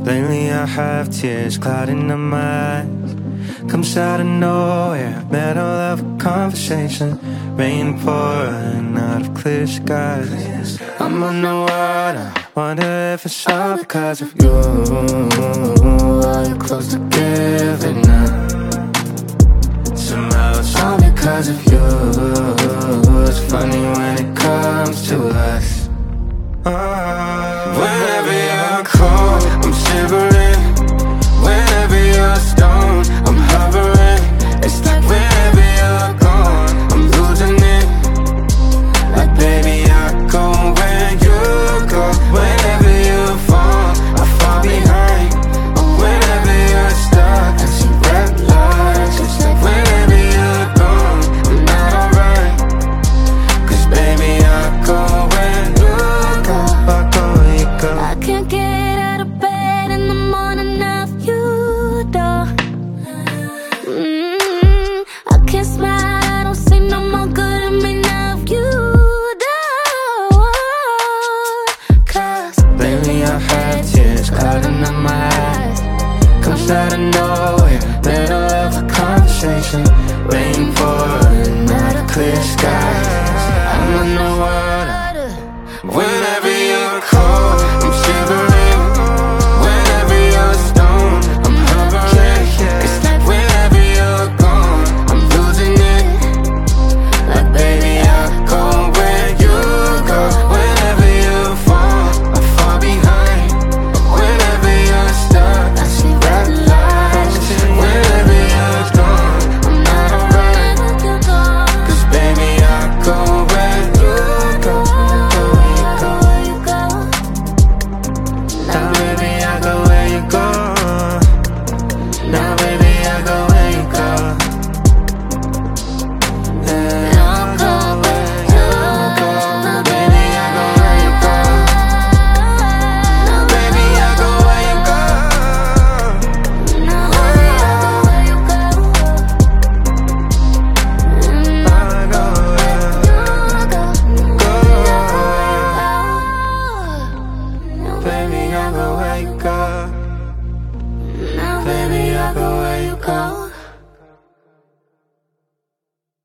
Lately I have tears clouding up my eyes. Comes out of nowhere, middle of a conversation. Rain pouring out of clear skies. I'm underwater, wonder if it's all because of you. Are you close to giving up? Somehow it's all because of you.